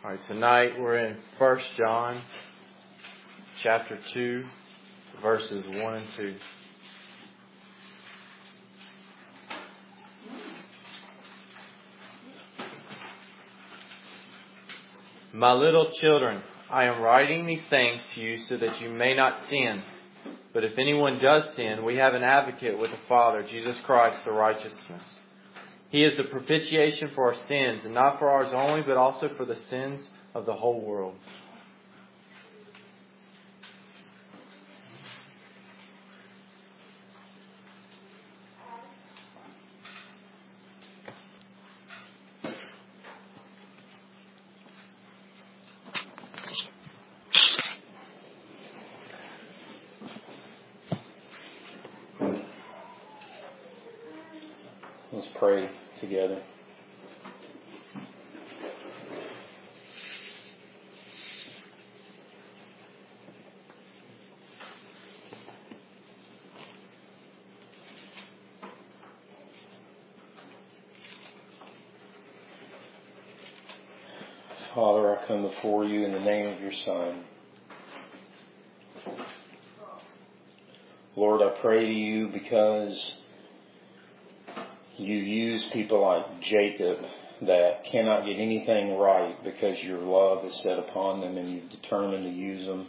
All right, tonight we're in 1 John chapter 2, verses 1 and 2. My little children, I am writing these things to you so that you may not sin. But if anyone does sin, we have an advocate with the Father, Jesus Christ, the righteousness. He is the propitiation for our sins, and not for ours only, but also for the sins of the whole world. Let's pray together. Father, I come before you in the name of your Son. Lord, I pray to you because you use people like Jacob that cannot get anything right because your love is set upon them and you've determined to use them.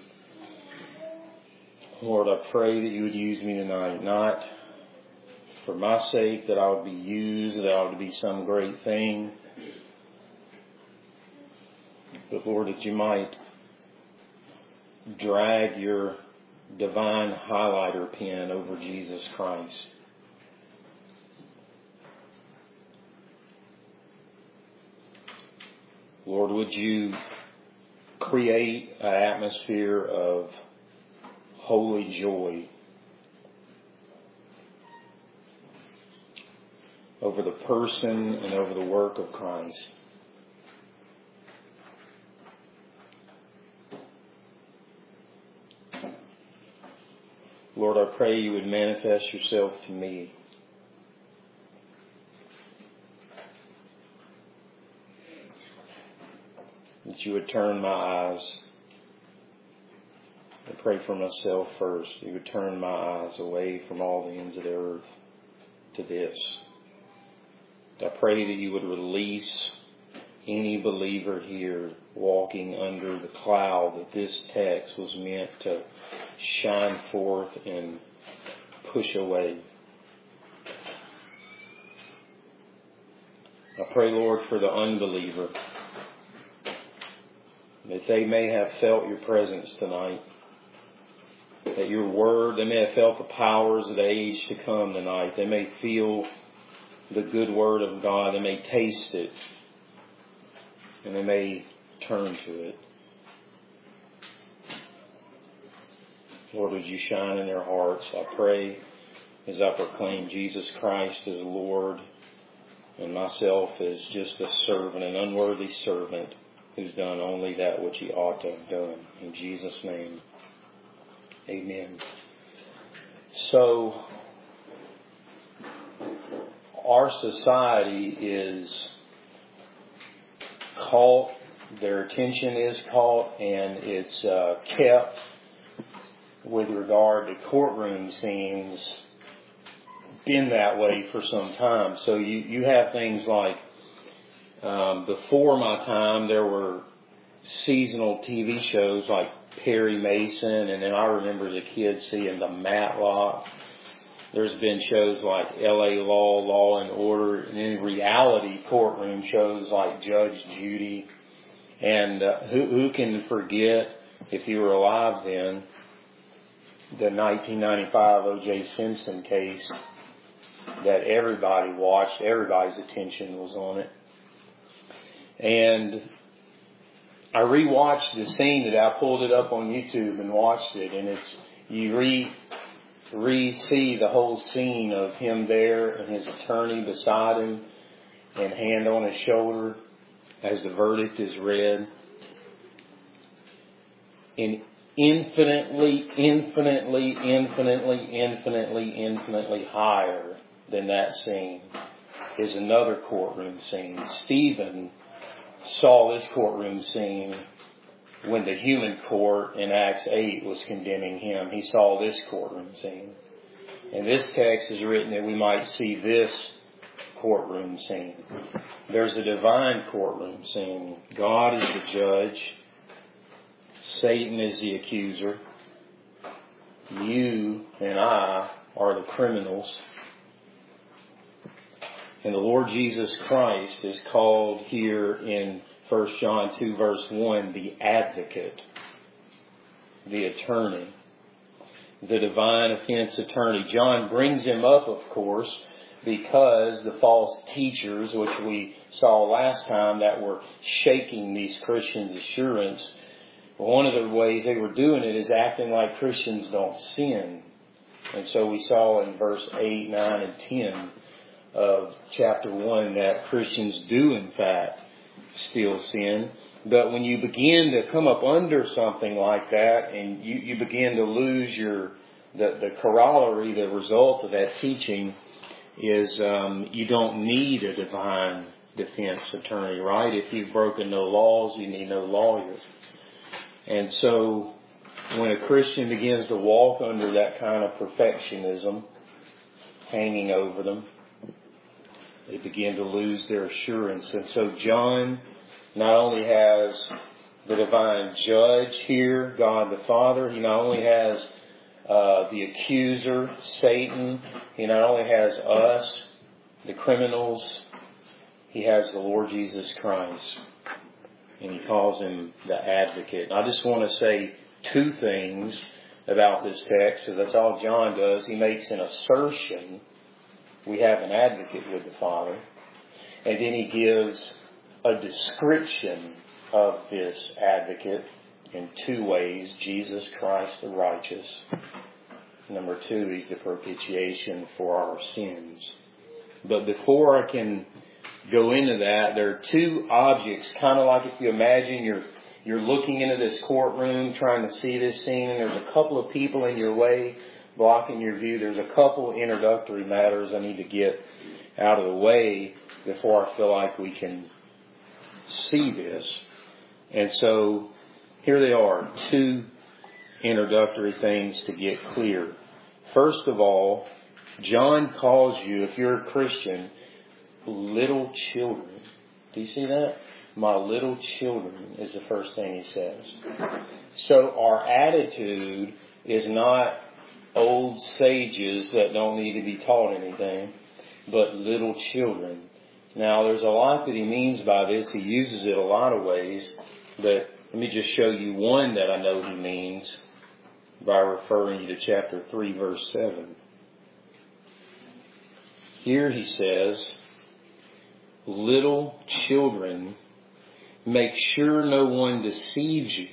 Lord, I pray that you would use me tonight, not for my sake, that I would be used, that I would be some great thing, but Lord, that you might drag your divine highlighter pen over Jesus Christ. Lord, would you create an atmosphere of holy joy over the person and over the work of Christ. Lord, I pray you would manifest yourself to me. That you would turn my eyes. I pray for myself first. You would turn my eyes away from all the ends of the earth to this. I pray that you would release any believer here walking under the cloud that this text was meant to shine forth and push away. I pray, Lord, for the unbeliever, that they may have felt your presence tonight, that your word, they may have felt the powers of the age to come tonight. They may feel the good word of God. They may taste it, and they may turn to it. Lord, would you shine in their hearts? I pray as I proclaim Jesus Christ as Lord and myself as just a servant, an unworthy servant who's done only that which he ought to have done. In Jesus' name, amen. So, our society is caught, their attention is caught, and it's kept with regard to courtroom scenes, been that way for some time. So you have things like, before my time, there were seasonal TV shows like Perry Mason, and then I remember as a kid seeing the Matlock. There's been shows like L.A. Law, Law and Order, and in reality, courtroom shows like Judge Judy. And who can forget, if you were alive then, the 1995 O.J. Simpson case that everybody watched, everybody's attention was on it. And I rewatched the scene that I pulled it up on YouTube and watched it, and it's, you re-see the whole scene of him there and his attorney beside him and hand on his shoulder as the verdict is read. And infinitely higher than that scene is another courtroom scene. Stephen saw this courtroom scene when the human court in Acts 8 was condemning him. He saw this courtroom scene. And this text is written that we might see this courtroom scene. There's a divine courtroom scene. God is the judge. Satan is the accuser. You and I are the criminals. And the Lord Jesus Christ is called here in 1 John 2 verse 1, the advocate, the attorney, the divine offense attorney. John brings him up, of course, because the false teachers, which we saw last time, that were shaking these Christians' assurance, one of the ways they were doing it is acting like Christians don't sin. And so we saw in verse 8, 9, and 10 of chapter 1 that Christians do in fact still sin. But when you begin to come up under something like that and you begin to lose the corollary, the result of that teaching is you don't need a divine defense attorney, right? If you've broken no laws, you need no lawyer. And so when a Christian begins to walk under that kind of perfectionism hanging over them, they begin to lose their assurance. And so John not only has the divine judge here, God the Father, he not only has the accuser, Satan, he not only has us, the criminals, he has the Lord Jesus Christ. And he calls him the advocate. I just want to say two things about this text, because that's all John does. He makes an assertion. We have an advocate with the Father. And then he gives a description of this advocate in two ways. Jesus Christ the righteous. Number two, he's the propitiation for our sins. But before I can go into that, there are two objects, kind of like if you imagine you're looking into this courtroom trying to see this scene, and there's a couple of people in your way blocking your view. There's a couple introductory matters I need to get out of the way before I feel like we can see this. And so here they are, two introductory things to get clear. First of all, John calls you, if you're a Christian, little children. Do you see that? My little children is the first thing he says. So our attitude is not old sages that don't need to be taught anything, but little children. Now, there's a lot that he means by this. He uses it a lot of ways, but let me just show you one that I know he means by referring you to chapter 3, verse 7. Here he says, little children, make sure no one deceives you.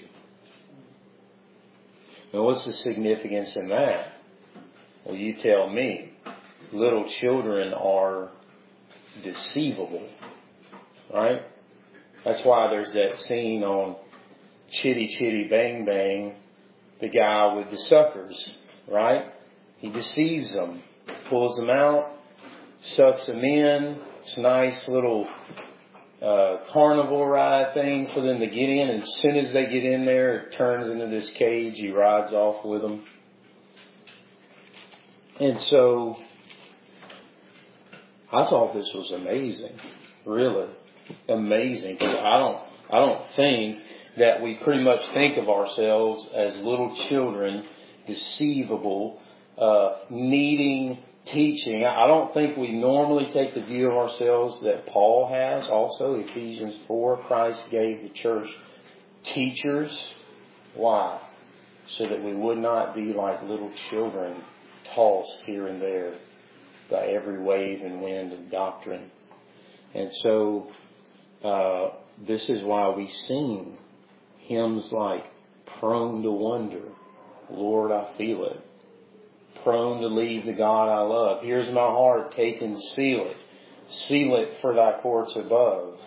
Now, what's the significance in that? Well, you tell me. Little children are deceivable, right? That's why there's that scene on Chitty Chitty Bang Bang, the guy with the suckers, right? He deceives them, pulls them out, sucks them in. It's a nice little carnival ride thing for them to get in. And as soon as they get in there, it turns into this cage. He rides off with them. And so I thought this was amazing, really amazing. Because I don't think that we pretty much think of ourselves as little children, deceivable, needing teaching. I don't think we normally take the view of ourselves that Paul has. Also, Ephesians 4, Christ gave the church teachers. Why? So that we would not be like little children, tossed here and there by every wave and wind of doctrine. And so this is why we sing hymns like Prone to Wonder, Lord, I Feel It. Prone to leave the God I love. Here's my heart, take and seal it. Seal it for thy courts above.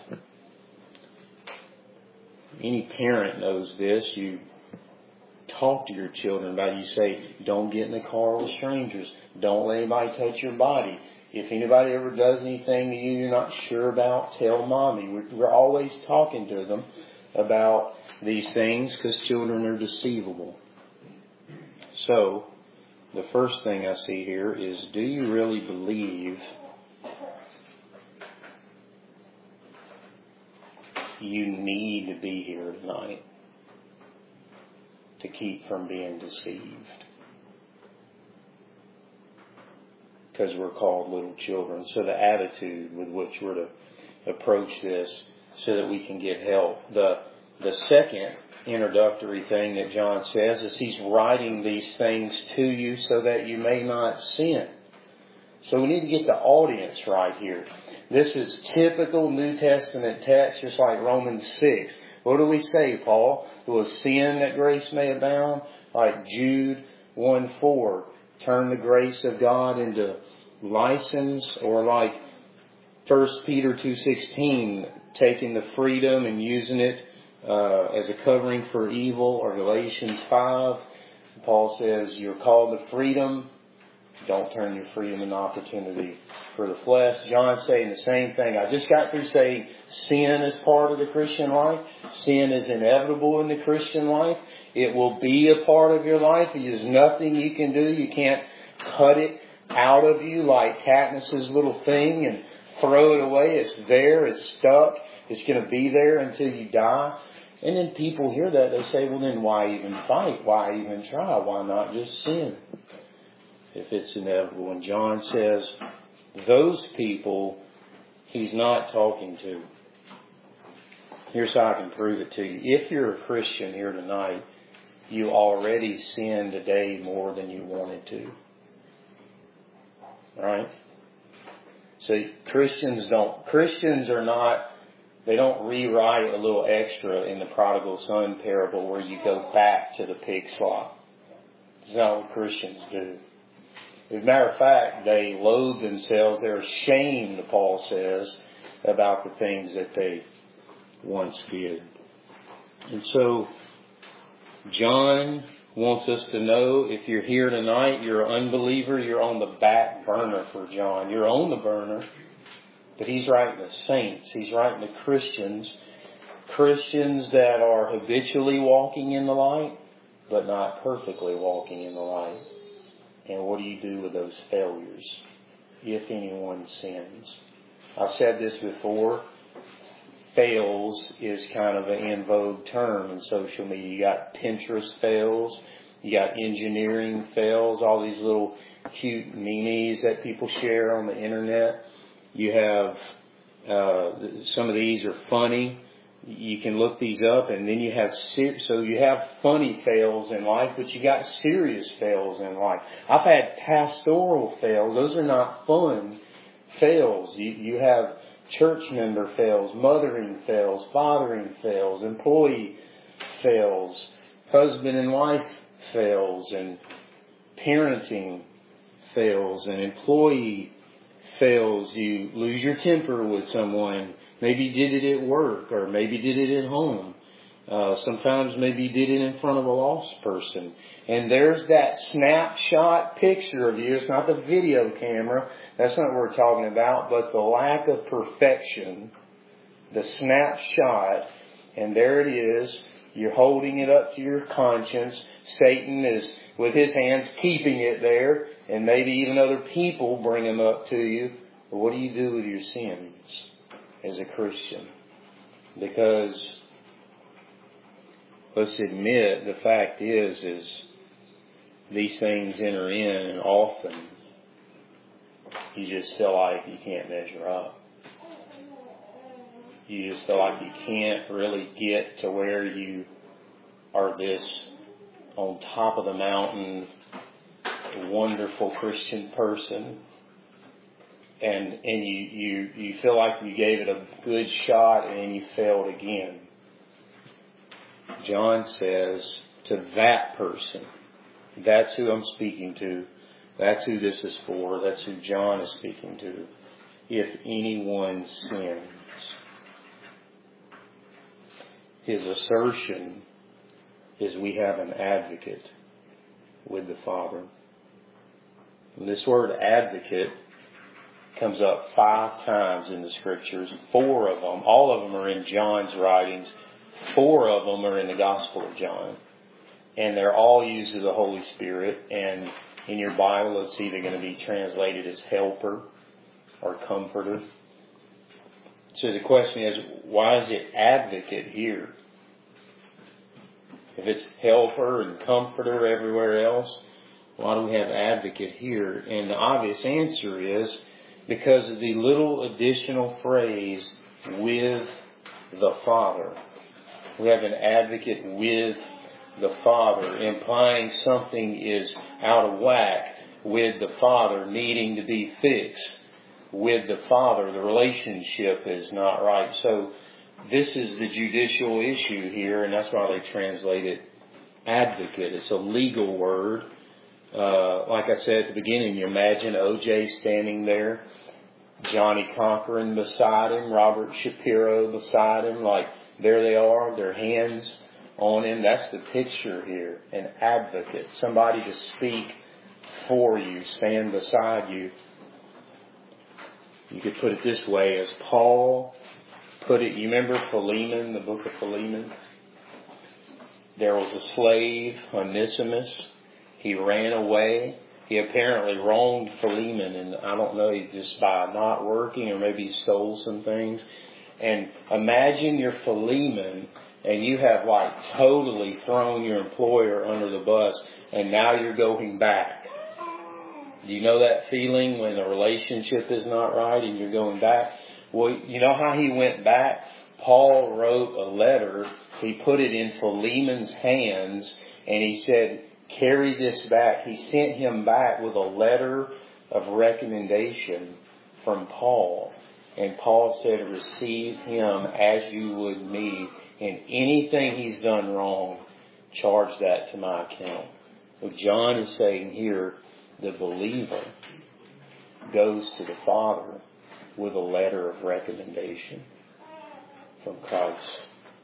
Any parent knows this. You talk to your children about it. You say, don't get in the car with strangers. Don't let anybody touch your body. If anybody ever does anything to you you're not sure about, tell Mommy. We're always talking to them about these things because children are deceivable. So, the first thing I see here is, do you really believe you need to be here tonight to keep from being deceived? Because we're called little children. So the attitude with which we're to approach this so that we can get help. The second introductory thing that John says is he's writing these things to you so that you may not sin. So we need to get the audience right here. This is typical New Testament text, just like Romans 6. What do we say, Paul? Will sin that grace may abound? Like Jude 1:4. Turn the grace of God into license, or like 1 Peter 2:16, taking the freedom and using it as a covering for evil, or Galatians 5. Paul says you're called to freedom. Don't turn your freedom into opportunity for the flesh. John's saying the same thing. I just got through saying sin is part of the Christian life. Sin is inevitable in the Christian life. It will be a part of your life. There's nothing you can do. You can't cut it out of you like Katniss's little thing and throw it away. It's there. It's stuck. It's going to be there until you die. And then people hear that. They say, well, then why even fight? Why even try? Why not just sin if it's inevitable? And John says those people he's not talking to. Here's how I can prove it to you. If you're a Christian here tonight, you already sin today more than you wanted to. Right? So Christians they don't rewrite a little extra in the prodigal son parable where you go back to the pig slop. That's not what Christians do. As a matter of fact, they loathe themselves. They're ashamed, Paul says, about the things that they once did. And so, John wants us to know, if you're here tonight, you're an unbeliever, you're on the back burner for John. You're on the burner, but he's writing to saints. He's writing to Christians. Christians that are habitually walking in the light, but not perfectly walking in the light. And what do you do with those failures, if anyone sins? I've said this before. Fails is kind of an in vogue term in social media. You got Pinterest fails. You got engineering fails. All these little cute memes that people share on the internet. You have, some of these are funny. You can look these up, and then you have, so you have funny fails in life, but you got serious fails in life. I've had pastoral fails. Those are not fun fails. You have church member fails, mothering fails, fathering fails, employee fails, husband and wife fails, and parenting fails, and employee fails. You lose your temper with someone. Maybe you did it at work, or maybe you did it at home. Sometimes maybe you did it in front of a lost person. And there's that snapshot picture of you. It's not the video camera. That's not what we're talking about. But the lack of perfection, the snapshot, and there it is. You're holding it up to your conscience. Satan is, with his hands, keeping it there. And maybe even other people bring them up to you. But what do you do with your sins as a Christian? Because let's admit, the fact is these things enter in, and often you just feel like you can't measure up. You just feel like you can't really get to where you are this on top of the mountain, wonderful Christian person. And you feel like you gave it a good shot and you failed again. John says to that person, that's who I'm speaking to. That's who this is for. That's who John is speaking to. If anyone sins. His assertion is we have an advocate with the Father. And this word advocate Comes up 5 times in the Scriptures. 4 of them, all of them are in John's writings. 4 of them are in the Gospel of John. And they're all used of the Holy Spirit. And in your Bible, it's either going to be translated as helper or comforter. So the question is, why is it advocate here? If it's helper and comforter everywhere else, why do we have advocate here? And the obvious answer is because of the little additional phrase, with the Father. We have an advocate with the Father, implying something is out of whack with the Father, needing to be fixed with the Father. The relationship is not right. So this is the judicial issue here, and that's why they translate it advocate. It's a legal word. Like I said at the beginning, you imagine O.J. standing there, Johnny Cochran beside him, Robert Shapiro beside him, like there they are, their hands on him. That's the picture here, an advocate, somebody to speak for you, stand beside you. You could put it this way, as Paul put it. You remember Philemon, the book of Philemon? There was a slave, Onesimus. He ran away. He apparently wronged Philemon, and I don't know, just by not working, or maybe he stole some things. And imagine you're Philemon, and you have like totally thrown your employer under the bus, and now you're going back. Do you know that feeling when a relationship is not right and you're going back? Well, you know how he went back? Paul wrote a letter. He put it in Philemon's hands, and he said, carry this back. He sent him back with a letter of recommendation from Paul. And Paul said, receive him as you would me. And anything he's done wrong, charge that to my account. So John is saying here, the believer goes to the Father with a letter of recommendation from Christ.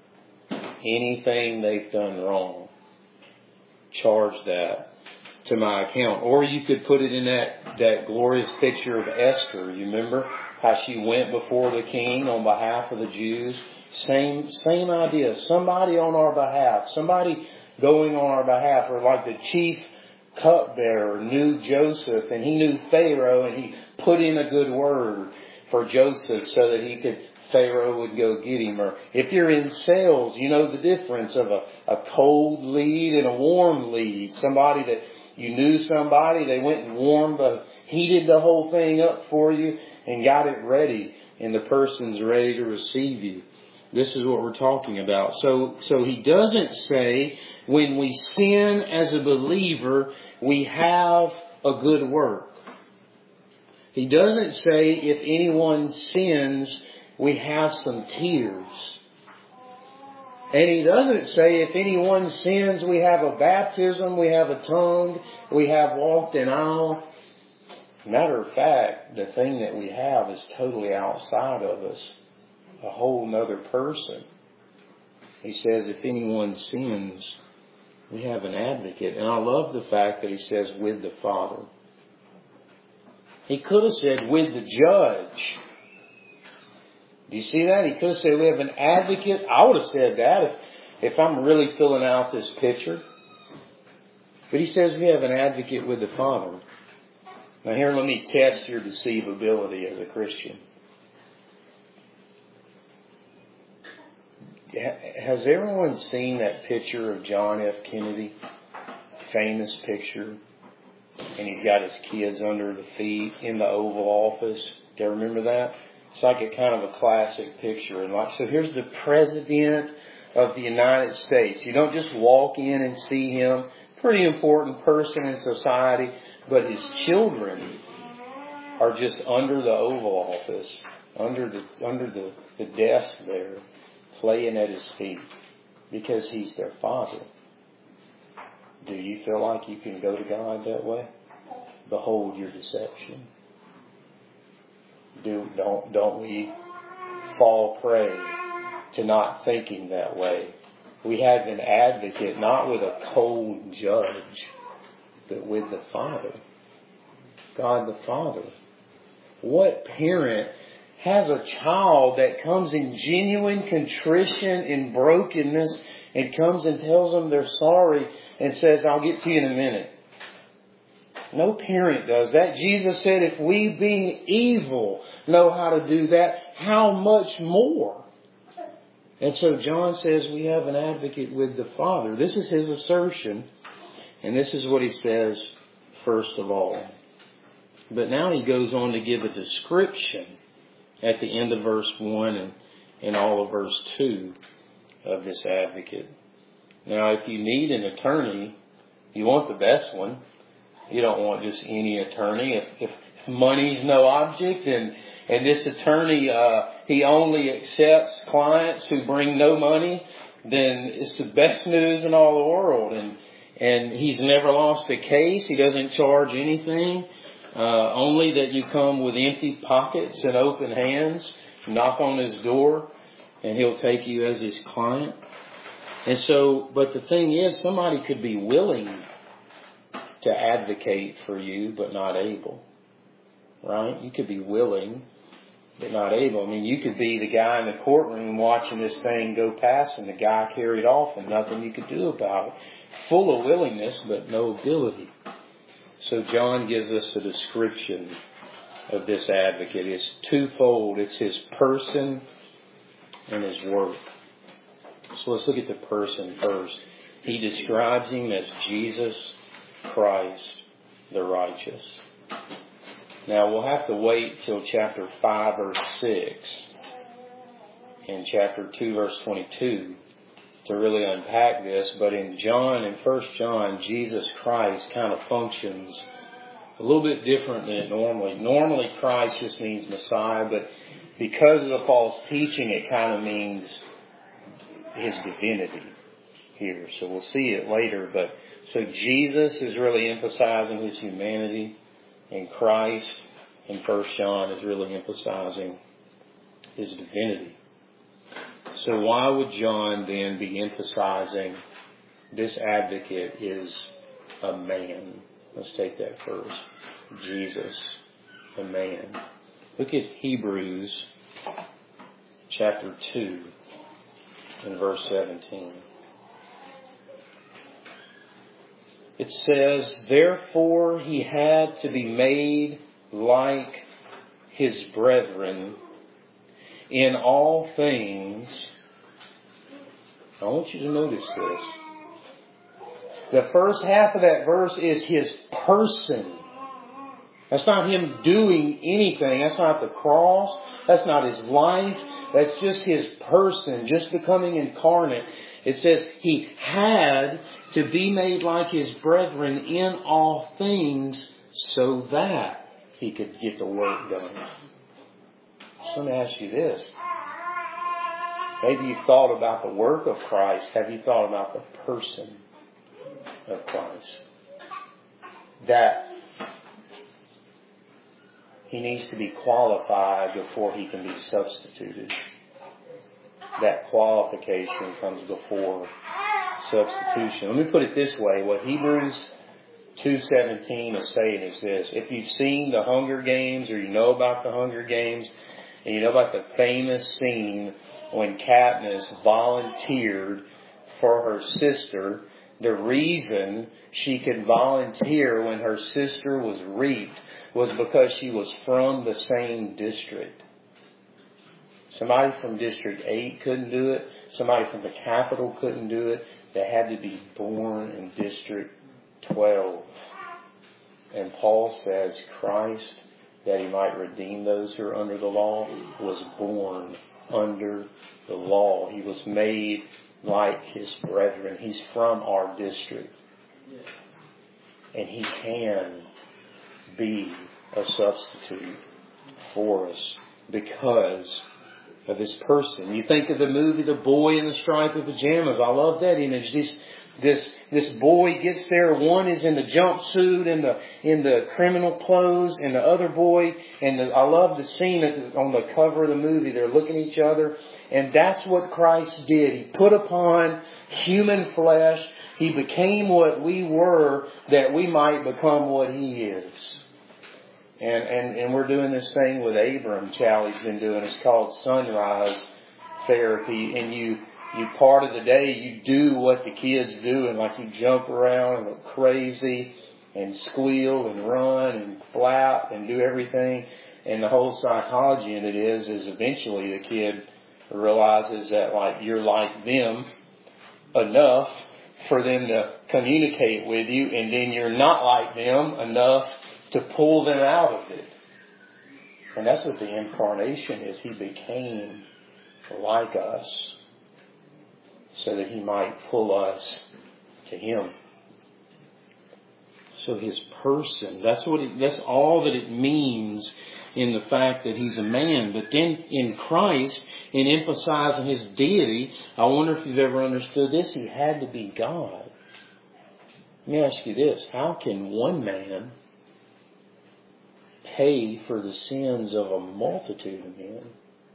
Anything they've done wrong, charge that to my account. Or you could put it in that glorious picture of Esther. You remember how she went before the king on behalf of the Jews? Same idea. Somebody on our behalf. Somebody going on our behalf. Or like the chief cupbearer knew Joseph, and he knew Pharaoh, and he put in a good word for Joseph so that Pharaoh would go get him. Or if you're in sales, you know the difference of a cold lead and a warm lead. Somebody that you knew somebody, they went and heated the whole thing up for you and got it ready, and the person's ready to receive you. This is what we're talking about. So he doesn't say when we sin as a believer, we have a good work. He doesn't say if anyone sins, we have some tears. And he doesn't say if anyone sins, we have a baptism, we have a tongue, we have walked an aisle. Matter of fact, the thing that we have is totally outside of us. A whole nother person. He says if anyone sins, we have an advocate. And I love the fact that he says with the Father. He could have said with the judge. Do you see that? He could have said we have an advocate. I would have said that if I'm really filling out this picture. But he says we have an advocate with the Father. Now here, let me test your deceivability as a Christian. Has everyone seen that picture of John F. Kennedy? Famous picture. And he's got his kids under the feet in the Oval Office. Do you remember that? It's like a kind of a classic picture. And so here's the President of the United States. You don't just walk in and see him. Pretty important person in society. But his children are just under the Oval Office, under the desk there, playing at his feet, because he's their Father. Do you feel like you can go to God that way? Behold your deception. Don't we fall prey to not thinking that way? We have an advocate, not with a cold judge, but with the Father. God the Father. What parent has a child that comes in genuine contrition and brokenness and comes and tells them they're sorry and says, I'll get to you in a minute? No parent does that. Jesus said, if we being evil know how to do that, how much more? And so John says we have an advocate with the Father. This is his assertion. And this is what he says first of all. But now he goes on to give a description at the end of verse 1 and all of verse 2 of this advocate. Now, if you need an attorney, you want the best one. You don't want just any attorney. If money's no object and this attorney, he only accepts clients who bring no money, then it's the best news in all the world. And he's never lost a case. He doesn't charge anything. Only that you come with empty pockets and open hands, knock on his door, and he'll take you as his client. And so, but the thing is, somebody could be willing to advocate for you, but not able. Right? You could be willing, but not able. I mean, you could be the guy in the courtroom watching this thing go past and the guy carried off and nothing you could do about it. Full of willingness, but no ability. So John gives us a description of this advocate. It's twofold. It's his person and his work. So let's look at the person first. He describes him as Jesus Christ the righteous. Now we'll have to wait till chapter 5 verse 6 and chapter 2 verse 22 to really unpack this, but in 1 John, Jesus Christ kind of functions a little bit different than it normally. Normally Christ just means Messiah, but because of the false teaching, it kind of means his divinity here. So we'll see it later, but so Jesus is really emphasizing his humanity, and Christ in 1 John is really emphasizing his divinity. So why would John then be emphasizing this advocate is a man? Let's take that first. Jesus, a man. Look at Hebrews chapter 2 and verse 17. It says, therefore he had to be made like his brethren in all things. I want you to notice this. The first half of that verse is his person. That's not him doing anything. That's not the cross. That's not his life. That's just his person, just becoming incarnate. It says he had to be made like his brethren in all things so that he could get the work done. So let me ask you this. Maybe you've thought about the work of Christ. Have you thought about the person of Christ? That he needs to be qualified before he can be substituted. That qualification comes before substitution. Let me put it this way. What Hebrews 2:17 is saying is this. If you've seen the Hunger Games, or you know about the Hunger Games, and you know about the famous scene when Katniss volunteered for her sister, the reason she could volunteer when her sister was raped was because she was from the same district. Somebody from District 8 couldn't do it. Somebody from the capital couldn't do it. They had to be born in District 12. And Paul says Christ, that he might redeem those who are under the law, was born under the law. He was made like his brethren. He's from our district. And he can be a substitute for us because of his person. You think of the movie The Boy in the Striped Pajamas. I love that image. This boy gets there. One is in the jumpsuit in the criminal clothes, and the other boy, I love the scene on the cover of the movie. They're looking at each other, and that's what Christ did. He put upon human flesh. He became what we were, that we might become what he is. And we're doing this thing with Abram, Charlie's been doing. It's called sunrise therapy. And you part of the day, you do what the kids do, and like you jump around and look crazy and squeal and run and flap and do everything. And the whole psychology in it is eventually the kid realizes that like you're like them enough for them to communicate with you, and then you're not like them enough to pull them out of it. And that's what the incarnation is. He became like us so that He might pull us to Him. So His person, that's all that it means in the fact that He's a man. But then in Christ, in emphasizing His deity, I wonder if you've ever understood this, He had to be God. Let me ask you this. How can one man pay for the sins of a multitude of men?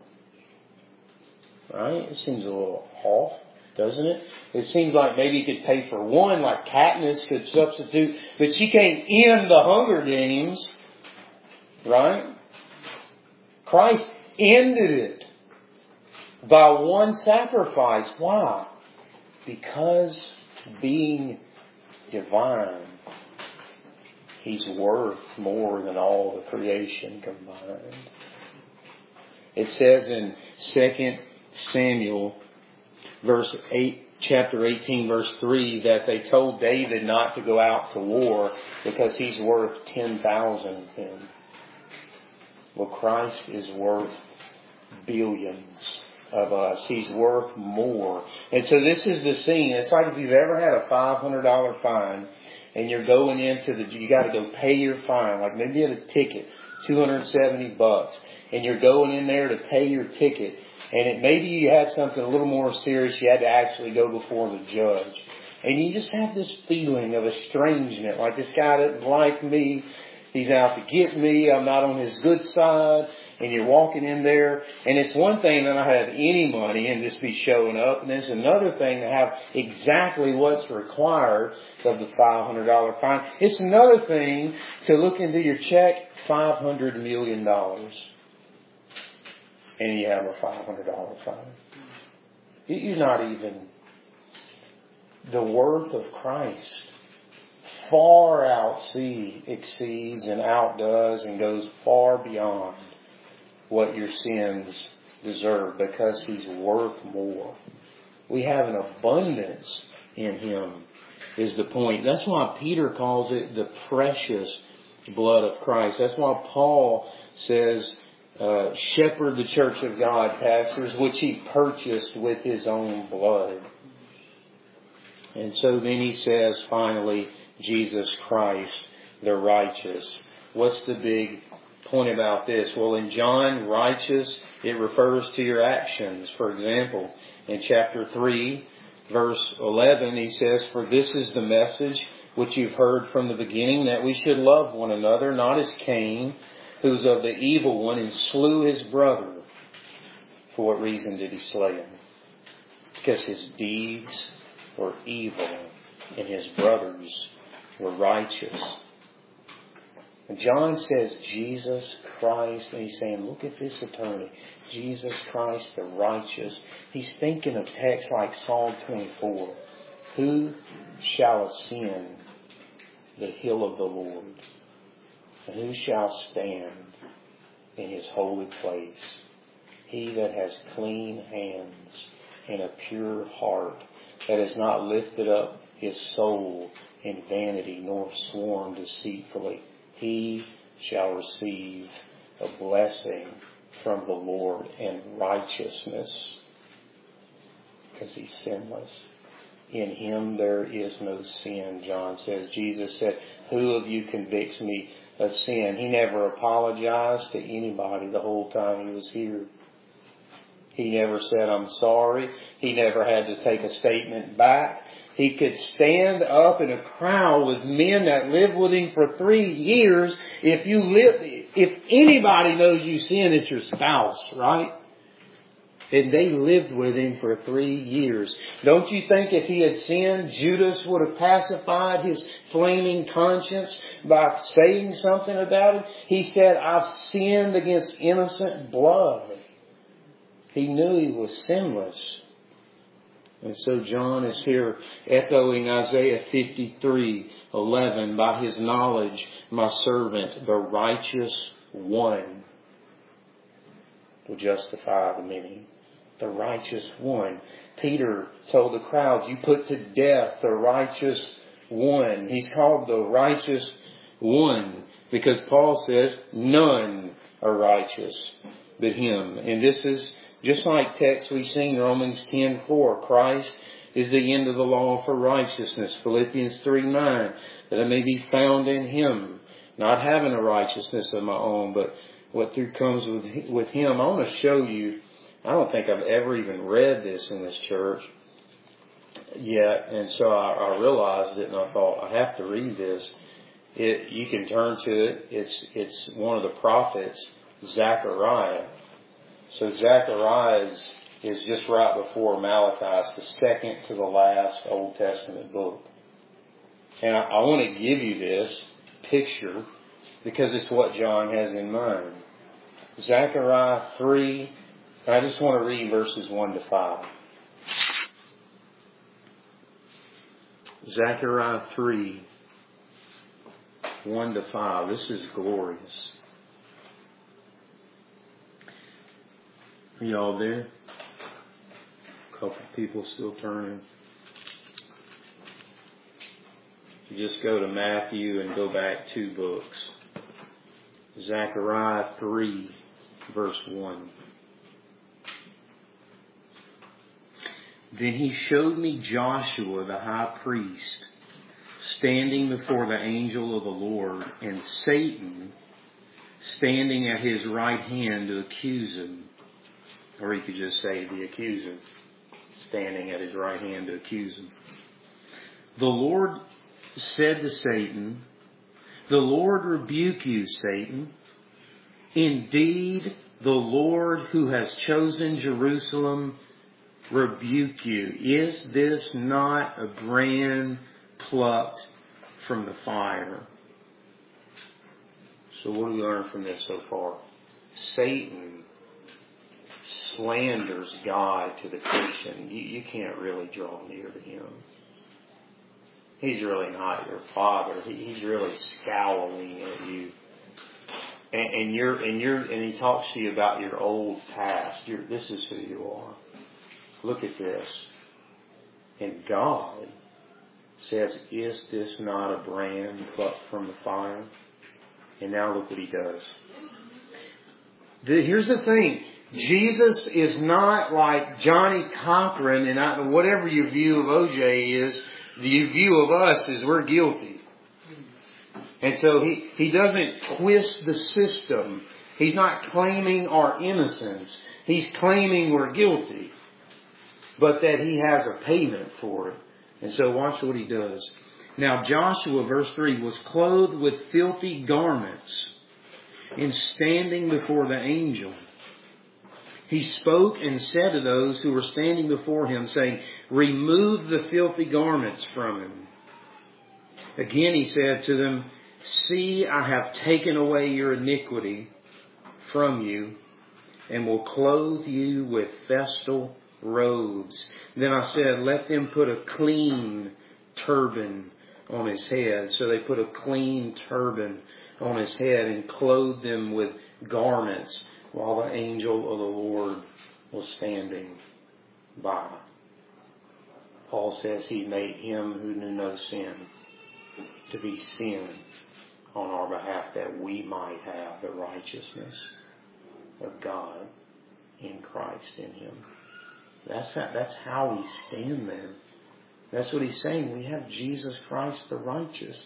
Right? It seems a little off, doesn't it? It seems like maybe He could pay for one, like Katniss could substitute, but she can't end the Hunger Games. Right? Christ ended it by one sacrifice. Why? Because being divine, He's worth more than all the creation combined. It says in 2 Samuel chapter 18 verse 3 that they told David not to go out to war because he's worth 10,000 of them. Well, Christ is worth billions of us. He's worth more. And so this is the scene. It's like if you've ever had a $500 fine and you're going into you got to go pay your fine, like maybe you had a ticket, $270, and you're going in there to pay your ticket, and maybe you had something a little more serious, you had to actually go before the judge. And you just have this feeling of estrangement, like this guy doesn't like me, he's out to get me, I'm not on his good side. And you're walking in there, and it's one thing to not have any money and just be showing up, and it's another thing to have exactly what's required of the $500 fine. It's another thing to look into your check, $500 million, and you have a $500 fine. You're not even the worth of Christ. Far exceeds and outdoes and goes far beyond what your sins deserve, because He's worth more. We have an abundance in Him, is the point. That's why Peter calls it the precious blood of Christ. That's why Paul says, shepherd the church of God, pastors, which He purchased with His own blood. And so then he says, finally, Jesus Christ, the righteous. What's the big point about this? Well, in John, righteous, it refers to your actions. For example, in chapter 3, verse 11, he says, for this is the message which you've heard from the beginning, that we should love one another, not as Cain, who's of the evil one, and slew his brother. For what reason did he slay him? Because his deeds were evil and his brothers were righteous. And John says Jesus Christ, and he's saying, look at this attorney. Jesus Christ the righteous. He's thinking of texts like Psalm 24. Who shall ascend the hill of the Lord? And who shall stand in His holy place? He that has clean hands and a pure heart, that has not lifted up his soul in vanity, nor sworn deceitfully. He shall receive a blessing from the Lord and righteousness, because He's sinless. In Him there is no sin, John says. Jesus said, who of you convicts me of sin? He never apologized to anybody the whole time He was here. He never said, I'm sorry. He never had to take a statement back. He could stand up in a crowd with men that lived with Him for 3 years. If anybody knows you sin, it's your spouse, right? And they lived with him for 3 years. Don't you think if he had sinned, Judas would have pacified his flaming conscience by saying something about it? He said, I've sinned against innocent blood. He knew he was sinless. And so John is here echoing Isaiah 53:11, by his knowledge, my servant, the righteous one, will justify the many. The righteous one. Peter told the crowds, you put to death the righteous one. He's called the righteous one because Paul says none are righteous but him. And this is just like text we've seen, Romans 10:4. Christ is the end of the law for righteousness. Philippians 3:9. That I may be found in him, not having a righteousness of my own, but what through comes with him. I want to show you, I don't think I've ever even read this in this church yet. And so I realized it and I thought, I have to read this. You can turn to it. It's one of the prophets, Zechariah. So Zechariah is just right before Malachi. It's the second to the last Old Testament book. And I want to give you this picture because it's what John has in mind. Zechariah 3, and I just want to read verses 1 to 5. Zechariah 3, 1 to 5. This is glorious. Are you all there? A couple people still turning. You just go to Matthew and go back 2 books. Zechariah 3, verse 1. Then he showed me Joshua the high priest standing before the angel of the Lord, and Satan standing at his right hand to accuse him. Or he could just say the accuser standing at his right hand to accuse him. The Lord said to Satan, the Lord rebuke you, Satan. Indeed, the Lord who has chosen Jerusalem rebuke you. Is this not a brand plucked from the fire? So what do we learn from this so far? Satan slanders God to the Christian. You can't really draw near to him. He's really not your father. He's really scowling at you. And he talks to you about your old past. This is who you are. Look at this. And God says, is this not a brand plucked from the fire? And now look what he does. Here's the thing. Jesus is not like Johnny Cochran, and whatever your view of OJ is, the view of us is we're guilty. And so he doesn't twist the system. He's not claiming our innocence. He's claiming we're guilty. But that he has a payment for it. And so watch what he does. Now Joshua, verse 3, was clothed with filthy garments and standing before the angel. He spoke and said to those who were standing before him, saying, remove the filthy garments from him. Again he said to them, see, I have taken away your iniquity from you and will clothe you with festal robes. Then I said, let them put a clean turban on his head. So they put a clean turban on his head and clothed him with garments while the angel of the Lord was standing by. Paul says he made him who knew no sin to be sin on our behalf that we might have the righteousness of God in Christ in him. That's how we stand there. That's what he's saying. We have Jesus Christ the righteous.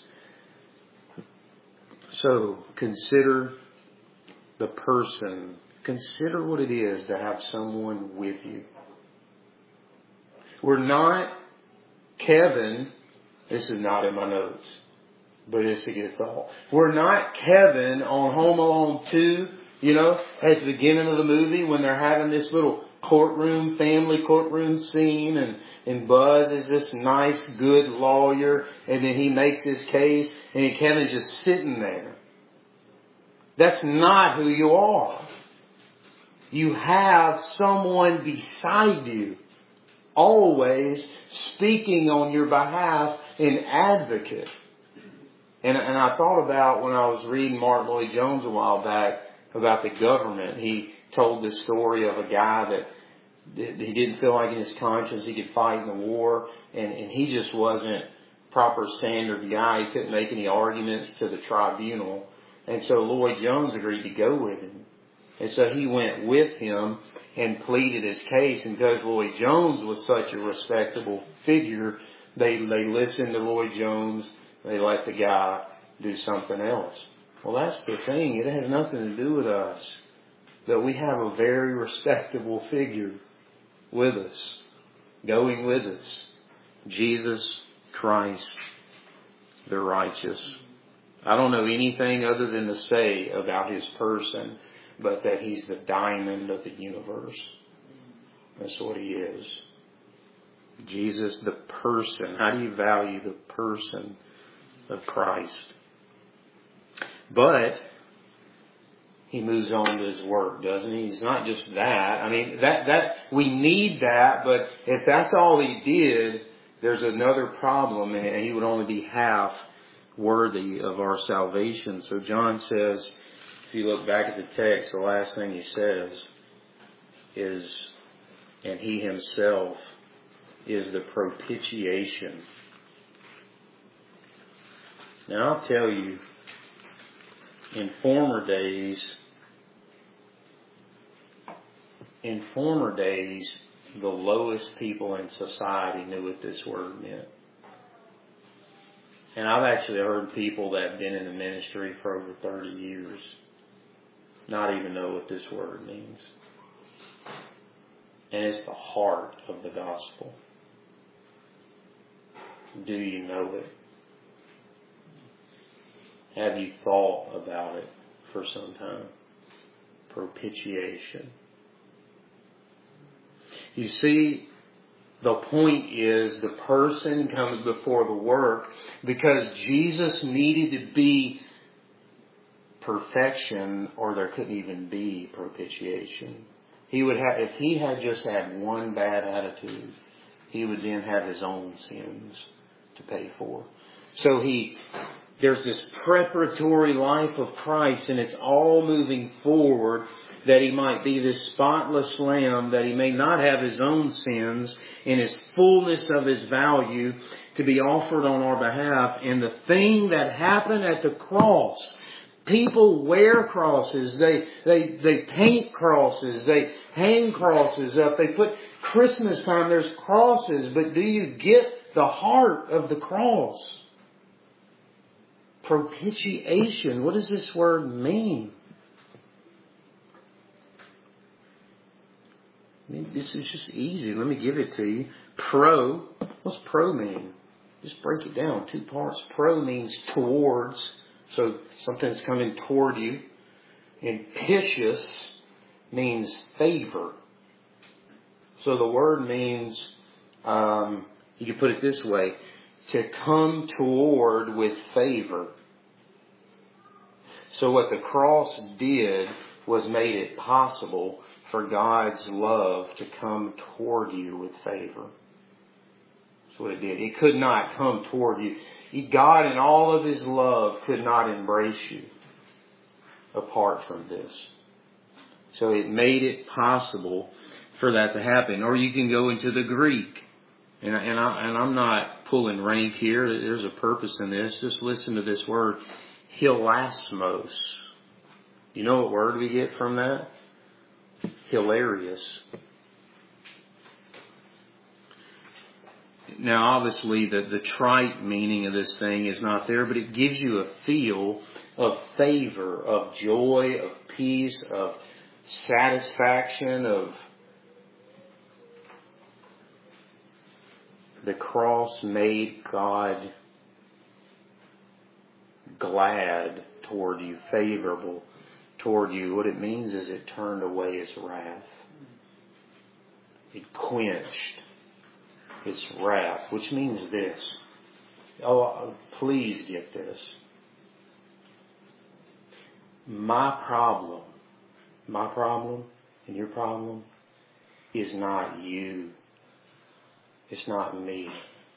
So consider the person. Consider what it is to have someone with you. We're not Kevin. This is not in my notes, but it's a good thought. We're not Kevin on Home Alone 2, at the beginning of the movie when they're having this little family courtroom scene, and Buzz is this nice, good lawyer, and then he makes his case, and Kevin's just sitting there. That's not who you are. You have someone beside you, always speaking on your behalf, an advocate. And I thought about when I was reading Martin Lloyd-Jones a while back about the government. He told this story of a guy that he didn't feel like in his conscience he could fight in the war, and he just wasn't proper standard guy. He couldn't make any arguments to the tribunal. And so Lloyd-Jones agreed to go with him. And so he went with him and pleaded his case. And because Lloyd-Jones was such a respectable figure, they listened to Lloyd-Jones. They let the guy do something else. Well, that's the thing. It has nothing to do with us. But we have a very respectable figure with us, going with us. Jesus Christ, the righteous. I don't know anything other than to say about His person, but that He's the diamond of the universe. That's what He is. Jesus, the person. How do you value the person of Christ? But He moves on to His work, doesn't He? He's not just that. I mean, that we need that, but if that's all He did, there's another problem, and He would only be half worthy of our salvation. So John says, if you look back at the text, the last thing he says is, and He Himself is the propitiation. Now I'll tell you, in former days, the lowest people in society knew what this word meant. And I've actually heard people that have been in the ministry for over 30 years not even know what this word means. And it's the heart of the gospel. Do you know it? Have you thought about it for some time? Propitiation. You see, the point is the person comes before the work because Jesus needed to be perfection, or there couldn't even be propitiation. He would have, if He had just had one bad attitude, He would then have His own sins to pay for. So there's this preparatory life of Christ, and it's all moving forward that He might be this spotless lamb, that He may not have His own sins in His fullness of His value to be offered on our behalf. And the thing that happened at the cross, people wear crosses, they paint crosses, they hang crosses up, they put Christmas time, there's crosses, but do you get the heart of the cross? Propitiation. What does this word mean? This is just easy. Let me give it to you. Pro. What's pro mean? Just break it down. 2 parts. Pro means towards. So something's coming toward you. And pitius means favor. So the word means, you can put it this way, to come toward with favor. So what the cross did was made it possible for God's love to come toward you with favor. That's what it did. It could not come toward you. God in all of His love could not embrace you apart from this. So it made it possible for that to happen. Or you can go into the Greek. And I'm not pulling rank here. There's a purpose in this. Just listen to this word. Hilasmos. You know what word we get from that? Hilarious. Now, obviously, the trite meaning of this thing is not there, but it gives you a feel of favor, of joy, of peace, of satisfaction, of the cross made God glad toward you, favorable toward you. What it means is it turned away His wrath. It quenched its wrath, which means this. Oh, please get this. My problem and your problem is not you. It's not me.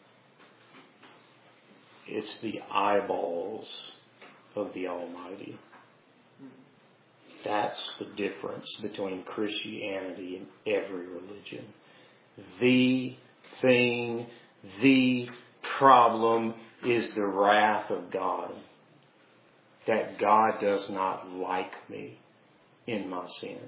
It's the eyeballs of the Almighty. That's the difference between Christianity and every religion. The thing, the problem is the wrath of God. That God does not like me in my sin.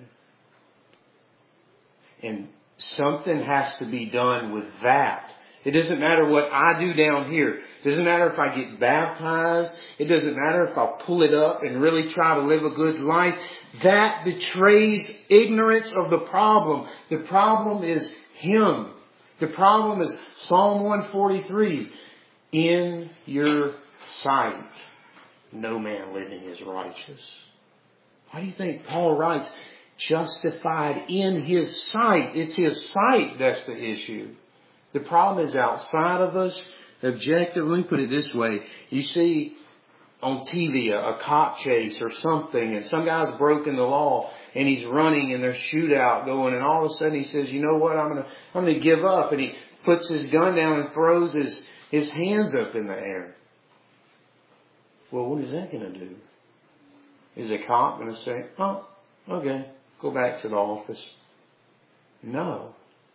And something has to be done with that. It doesn't matter what I do down here. It doesn't matter if I get baptized. It doesn't matter if I pull it up and really try to live a good life. That betrays ignorance of the problem. The problem is Him. The problem is Psalm 143. In your sight, no man living is righteous. Why do you think Paul writes, justified in His sight? It's His sight that's the issue. The problem is outside of us. Objectively, let me put it this way. You see on TV a cop chase or something, and some guy's broken the law, and he's running, and there's shootout going, and all of a sudden he says, you know what, I'm gonna give up. And he puts his gun down and throws his hands up in the air. Well, what is that going to do? Is a cop going to say, oh, okay, go back to the office? No.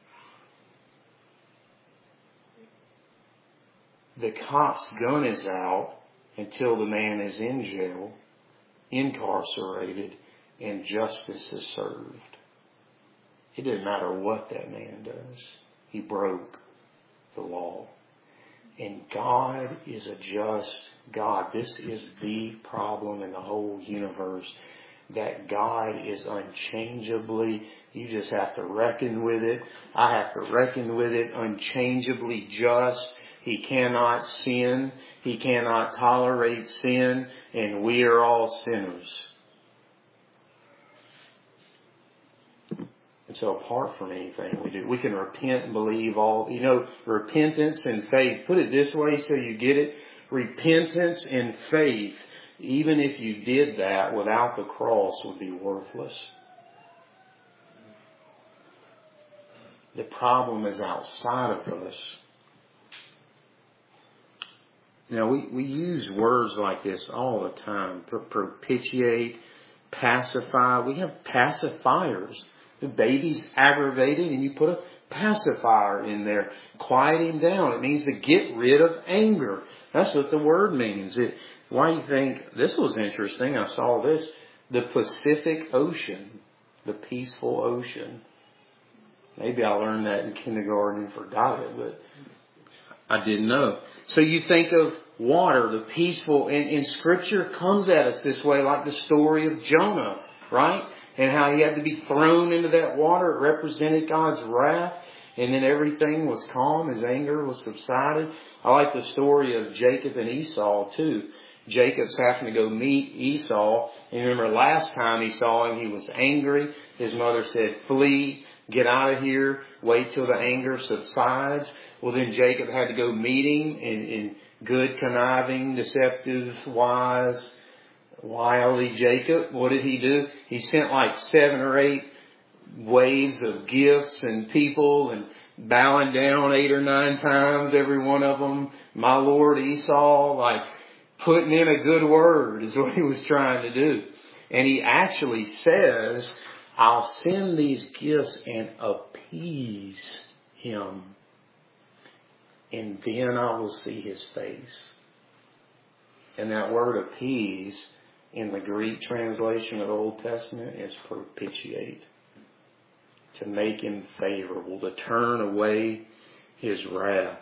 The cop's gun is out until the man is in jail, incarcerated, and justice is served. It doesn't matter what that man does. He broke the law. And God is a just God. This is the problem in the whole universe. That God is unchangeably, you just have to reckon with it. I have to reckon with it, unchangeably just. He cannot sin. He cannot tolerate sin. And we are all sinners. And so apart from anything we do, we can repent and believe all, repentance and faith. Put it this way so you get it. Repentance and faith, even if you did that without the cross, would be worthless. The problem is outside of us. Now, we use words like this all the time. Propitiate, pacify. We have pacifiers. The baby's aggravated and you put a pacifier in there. Quiet him down. It means to get rid of anger. That's what the word means. Why do you think this was interesting? I saw this. The Pacific Ocean. The peaceful ocean. Maybe I learned that in kindergarten and forgot it, but I didn't know. So you think of water, the peaceful, and Scripture comes at us this way, like the story of Jonah, right? And how he had to be thrown into that water. It represented God's wrath. And then everything was calm. His anger was subsided. I like the story of Jacob and Esau too. Jacob's having to go meet Esau. And remember last time he saw him, he was angry. His mother said, flee, get out of here, wait till the anger subsides. Well, then Jacob had to go meet him in good, conniving, deceptive, wise, wily Jacob. What did he do? He sent like 7 or 8 waves of gifts and people and bowing down 8 or 9 times, every one of them. My Lord Esau, like putting in a good word is what he was trying to do. And he actually says, I'll send these gifts and appease him. And then I will see his face. And that word appease in the Greek translation of the Old Testament is propitiate. To make him favorable. To turn away his wrath.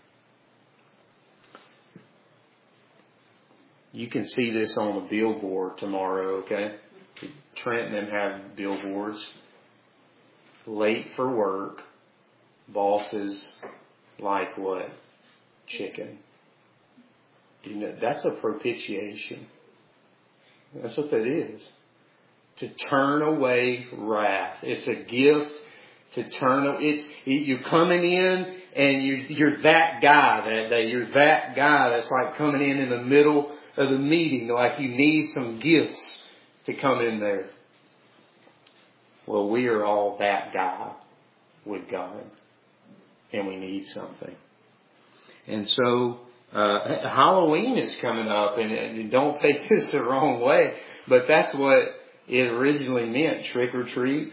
You can see this on the billboard tomorrow, okay? Trent and them have billboards. Late for work. Bosses like what? Chicken. Do you know, that's a propitiation. That's what that is. To turn away wrath. It's a gift To turn, you're coming in and you're that guy that day. You're that guy that's like coming in the middle of the meeting, like you need some gifts to come in there. Well, we are all that guy with God, and we need something. And so, Halloween is coming up, and don't take this the wrong way, but that's what it originally meant, trick or treat,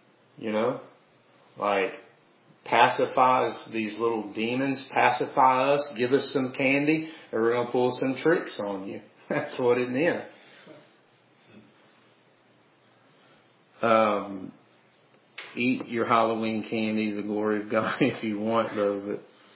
like pacifies these little demons, pacify us, give us some candy, or we're going to pull some tricks on you. That's what it meant. Eat your Halloween candy, the glory of God, if you want, though.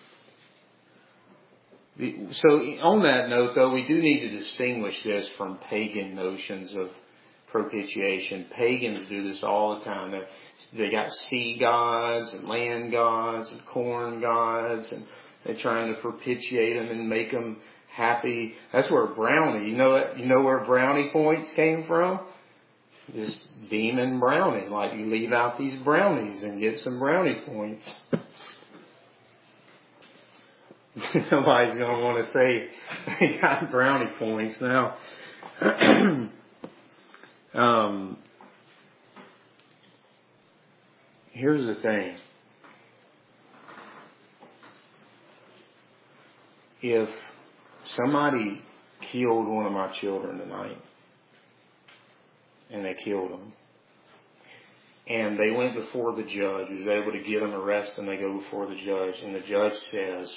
So on that note, though, we do need to distinguish this from pagan notions of propitiation. Pagans do this all the time. They got sea gods and land gods and corn gods, and they're trying to propitiate them and make them happy. That's where brownie, you know where brownie points came from? This demon brownie. Like, you leave out these brownies and get some brownie points. Nobody's going to want to say they got brownie points now. Here's the thing. If somebody killed one of my children tonight, and they killed him, and they went before the judge, who was able to get them arrested, and they go before the judge, and the judge says,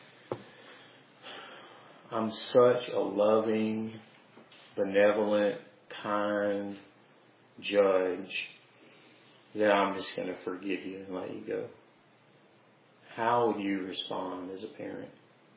I'm such a loving, benevolent, kind judge that I'm just going to forgive you and let you go. How would you respond as a parent?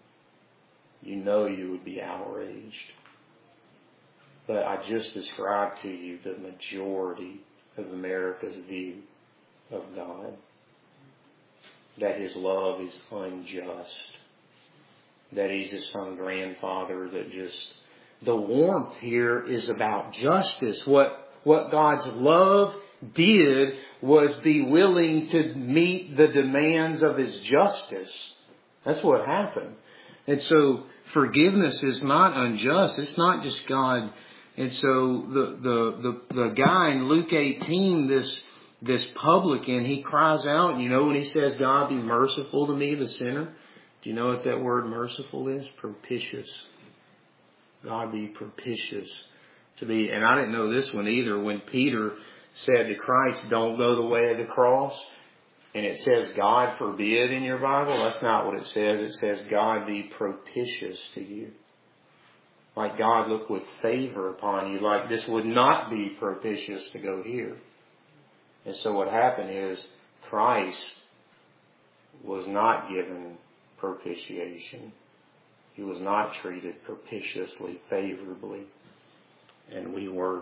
You would be outraged. But I just described to you the majority of America's view of God. That His love is unjust. That He's just some grandfather that just... The warmth here is about justice. What God's love did was be willing to meet the demands of His justice. That's what happened. And so forgiveness is not unjust. It's not just God. And so the guy in Luke 18, this publican, he cries out, when he says, God be merciful to me, the sinner. Do you know what that word merciful is? Propitious. God be propitious to me. And I didn't know this one either. When Peter said to Christ, don't go the way of the cross, and it says God forbid in your Bible, that's not what it says. It says God be propitious to you. Like God look with favor upon you. Like this would not be propitious to go here. And so what happened is Christ was not given propitiation. He was not treated propitiously, favorably. And we were.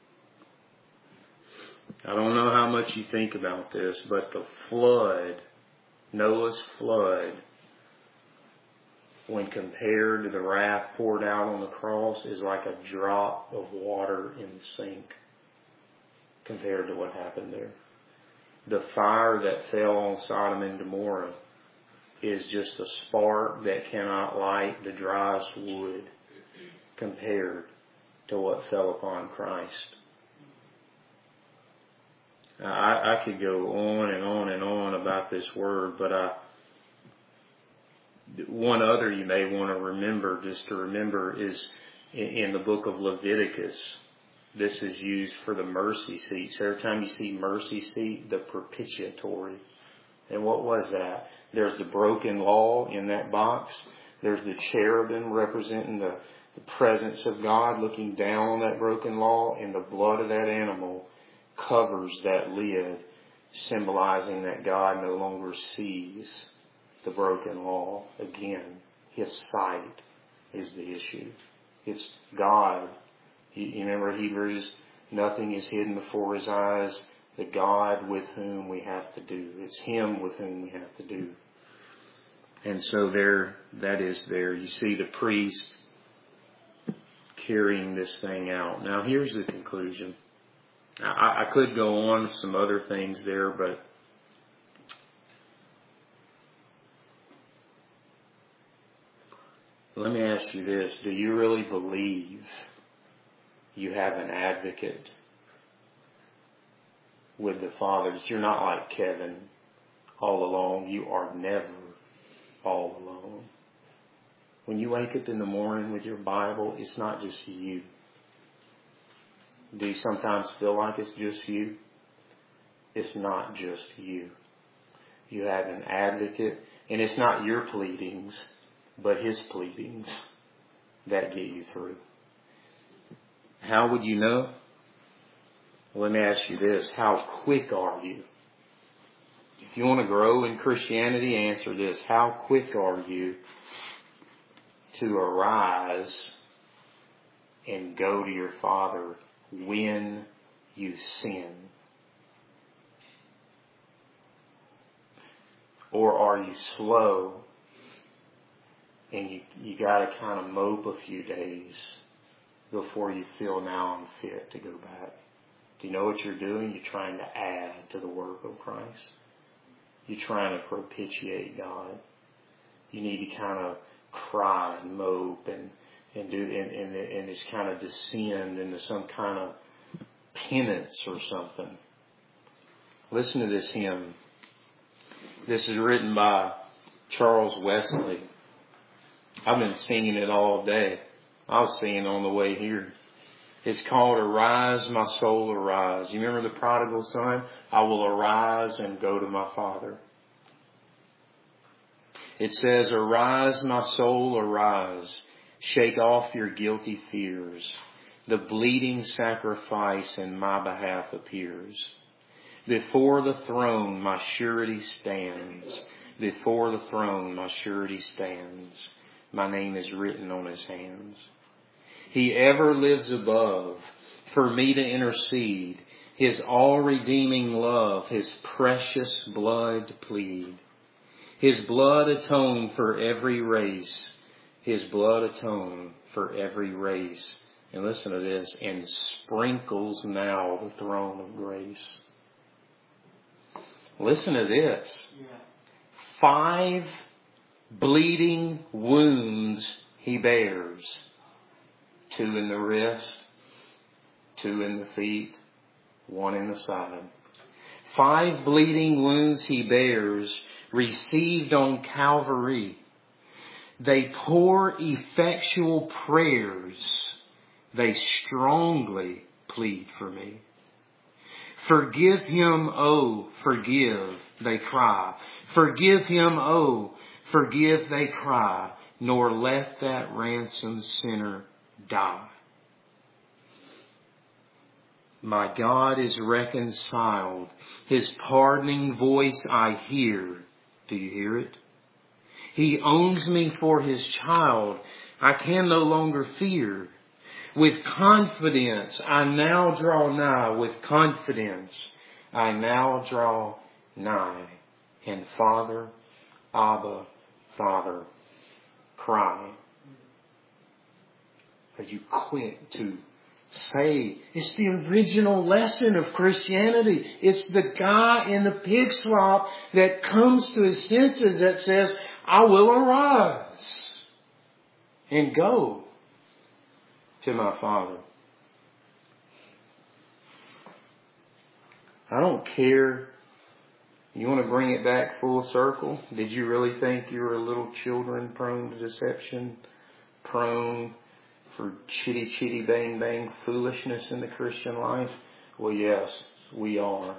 I don't know how much you think about this, but the flood, Noah's flood, when compared to the wrath poured out on the cross, is like a drop of water in the sink compared to what happened there. The fire that fell on Sodom and Gomorrah is just a spark that cannot light the driest wood compared to what fell upon Christ. I could go on and on and on about this word, but one other you may want to remember, just to remember, is in the book of Leviticus. This is used for the mercy seats. Every time you see mercy seat, the propitiatory. And what was that? There's the broken law in that box. There's the cherubim representing the presence of God looking down on that broken law, and the blood of that animal covers that lid, symbolizing that God no longer sees the broken law again. His sight is the issue. It's God. You remember Hebrews, nothing is hidden before His eyes. The God with whom we have to do. It's Him with whom we have to do. And so that is there. You see the priest carrying this thing out. Now here's the conclusion. I could go on with some other things there, but Let me ask you this. Do you really believe you have an advocate with the Father? That you're not like Kevin all alone. You are never all alone. When you wake up in the morning with your Bible, it's not just you. Do you sometimes feel like it's just you? It's not just you. You have an advocate, and it's not your pleadings, but His pleadings that get you through. How would you know? Well, let me ask you this. How quick are you? If you want to grow in Christianity, answer this. How quick are you to arise and go to your Father when you sin? Or are you slow and you got to kind of mope a few days before you feel now I'm fit to go back? Do you know what you're doing? You're trying to add to the work of Christ. You're trying to propitiate God. You need to kind of cry and mope and just kind of descend into some kind of penance or something. Listen to this hymn. This is written by Charles Wesley. I've been singing it all day. I was singing on the way here. It's called Arise, My Soul, Arise. You remember the prodigal son? I will arise and go to my Father. It says, Arise, my soul, arise. Shake off your guilty fears. The bleeding sacrifice in my behalf appears. Before the throne my surety stands. Before the throne my surety stands. My name is written on His hands. He ever lives above for me to intercede. His all-redeeming love, His precious blood to plead. His blood atoned for every race. His blood atoned for every race. And listen to this. And sprinkles now the throne of grace. Listen to this. 5 bleeding wounds He bears. 2 in the wrist, 2 in the feet, 1 in the side. 5 bleeding wounds He bears, received on Calvary. They pour effectual prayers. They strongly plead for me. Forgive him, oh, forgive, they cry. Forgive him, oh, forgive, they cry. Nor let that ransomed sinner die. My God is reconciled. His pardoning voice I hear. Do you hear it? He owns me for His child. I can no longer fear. With confidence I now draw nigh. With confidence I now draw nigh. And Father, Abba, Father, cry. Are you quick to say, it's the original lesson of Christianity. It's the guy in the pig slop that comes to his senses that says, I will arise and go to my Father. I don't care. You want to bring it back full circle? Did you really think you were little children prone to deception, prone for chitty bang bang foolishness in the Christian life? Well, yes, we are.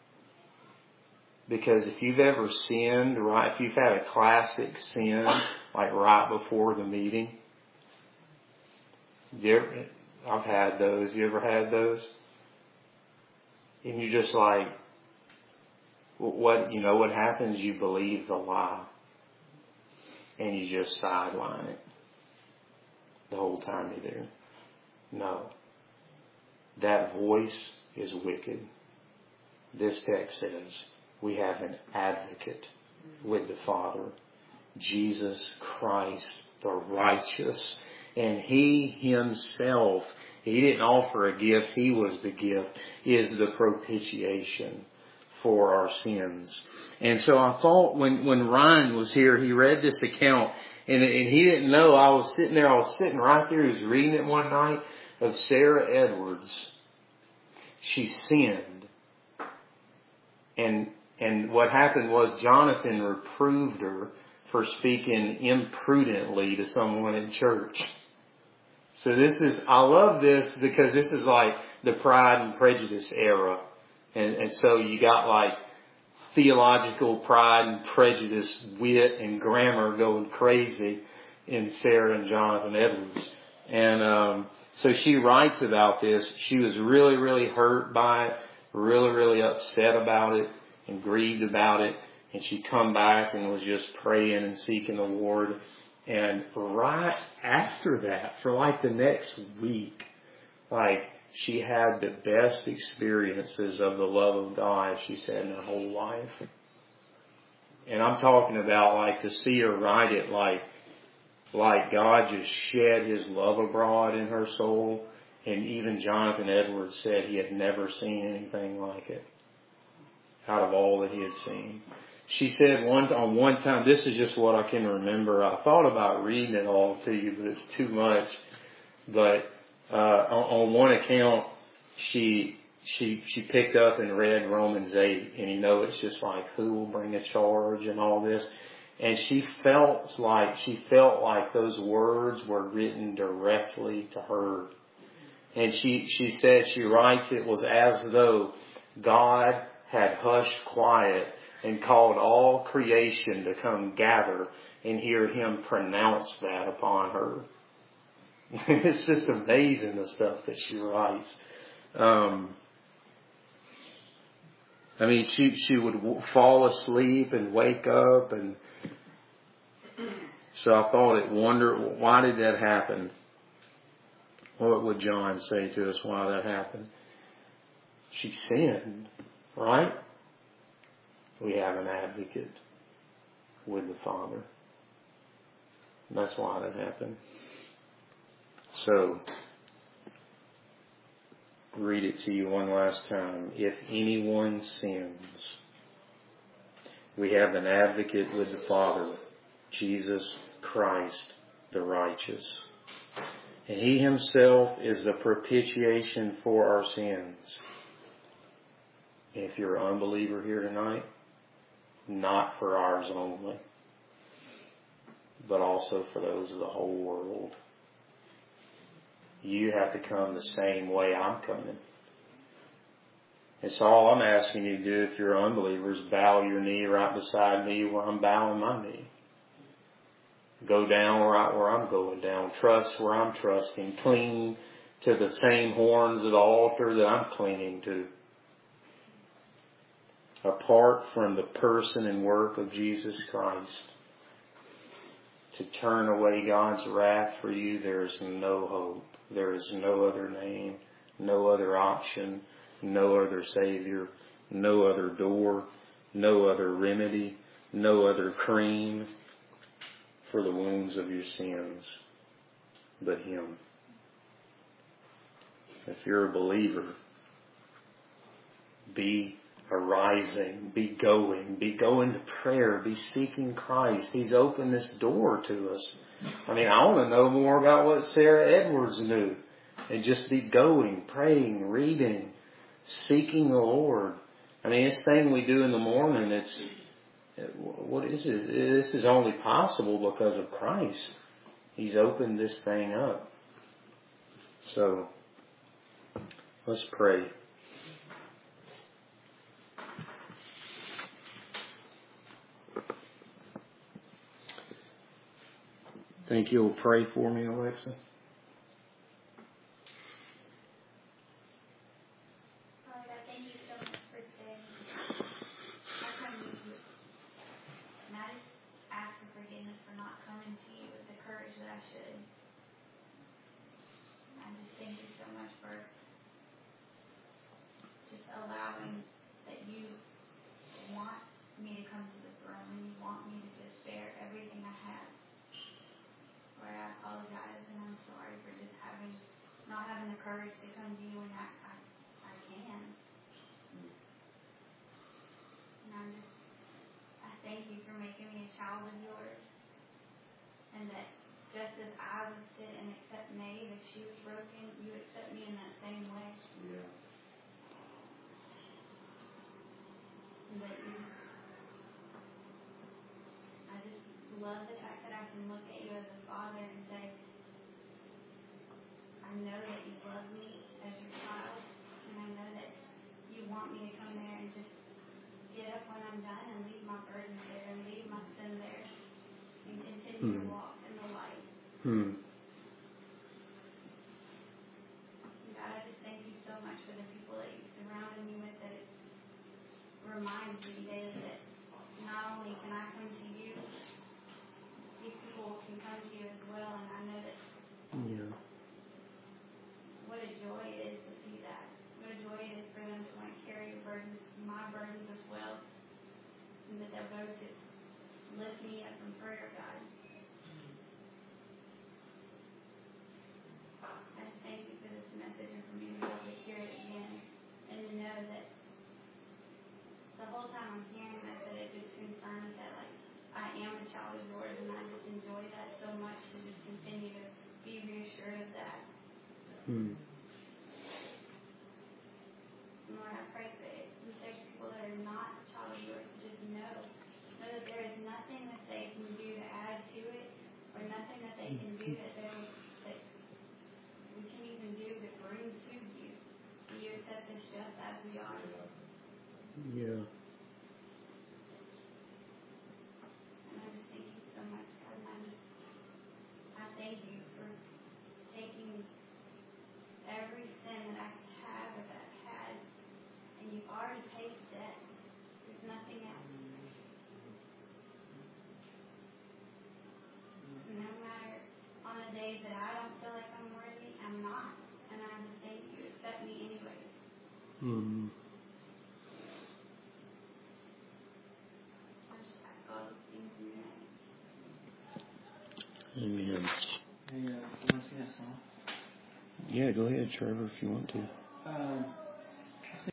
Because if you've ever sinned, right, if you've had a classic sin, like right before the meeting, I've had those. You ever had those? And you're just like, what happens? You believe the lie. And you just sideline it the whole time you're there. No. That voice is wicked. This text says we have an advocate with the Father, Jesus Christ the righteous. And He Himself, He didn't offer a gift, He was the gift, is the propitiation for our sins. And so I thought when Ryan was here, he read this account, and he didn't know I was sitting there. I was sitting right there. He was reading it one night of Sarah Edwards. She sinned. And what happened was Jonathan reproved her for speaking imprudently to someone in church. So I love this because this is like the Pride and Prejudice era. And so you got like theological Pride and Prejudice, wit and grammar going crazy in Sarah and Jonathan Edwards. And so she writes about this. She was really, really hurt by it, really, really upset about it, and grieved about it. And she come back and was just praying and seeking the Lord. And right after that, for like the next week, like she had the best experiences of the love of God, she said, in her whole life. And I'm talking about like to see her write it like God just shed His love abroad in her soul. And even Jonathan Edwards said he had never seen anything like it out of all that he had seen. She said one time, this is just what I can remember. I thought about reading it all to you, but it's too much. But on one account, she picked up and read Romans 8, and it's just like who will bring a charge and all this. And she felt like those words were written directly to her. And she said, she writes, it was as though God had hushed quiet and called all creation to come gather and hear Him pronounce that upon her. It's just amazing the stuff that she writes. She would fall asleep and wake up, and so I thought why did that happen? What would John say to us why that happened? She sinned, right? We have an advocate with the Father. That's why that happened. So, read it to you one last time. If anyone sins, we have an advocate with the Father, Jesus Christ the righteous. And He Himself is the propitiation for our sins. If you're an unbeliever here tonight, not for ours only, but also for those of the whole world. You have to come the same way I'm coming. And so all I'm asking you to do, if you're unbelievers, bow your knee right beside me where I'm bowing my knee. Go down right where I'm going down. Trust where I'm trusting. Cling to the same horns of the altar that I'm clinging to. Apart from the person and work of Jesus Christ, to turn away God's wrath for you, there is no hope. There is no other name, no other option, no other Savior, no other door, no other remedy, no other cream for the wounds of your sins but Him. If you're a believer, be arising, be going to prayer, be seeking Christ. He's opened this door to us. I want to know more about what Sarah Edwards knew. And just be going, praying, reading, seeking the Lord. This thing we do in the morning, what is this? This is only possible because of Christ. He's opened this thing up. So, let's pray. Think you'll pray for me, Alexa? Father, I thank you so much for today. I come to you, and I just ask for forgiveness for not coming to you with the courage that I should. I just thank you so much for just allowing that you want me to come to the throne and you want me to just bear everything I have. Lord, I apologize and I'm sorry for just not having the courage to come to you when I can. for making me a child of yours. And that just as I would sit and accept Maeve if she was broken, you accept me in that same way. Yeah. And that you, I just love the fact that I can look at you as a father and say, I know that you love me as your child, and I know that you want me to come there and just get up when I'm done and leave my burdens there and leave my sin there and continue to walk in the light. Hmm. God, I just thank you so much for the people that you surrounded me with, that it reminds me daily that not only can I come to you, these people can come to you as well, and I know that Yeah. what a joy it is to see that. What a joy it is for them to want to carry your burdens, my burdens as well, and that they'll go to lift me up in prayer, God. I just thank you for this message and for me to be able to hear it again and to know that the whole time I'm hearing this, that it just confirms that, like, I am a child of yours, and I just enjoy that so much to just continue to be reassured of that. Hmm. Lord, I pray that if there's people that are not a child of yours, just know that there is nothing that they can do to add to it, or nothing that they can do that we can even do that brings to you. You accept us just as we are. Yeah. And I just thank you so much, God. And I thank you for taking every sin that I could have or that I've had, and you've already paid the debt. There's nothing else. And no matter on the days that I don't feel like I'm worthy, I'm not. And I just thank you. Accept me anyway. Hmm. I just ask all these things in your name. Amen. Hey, you want to sing that song? Yeah, go ahead, Trevor, if you want to.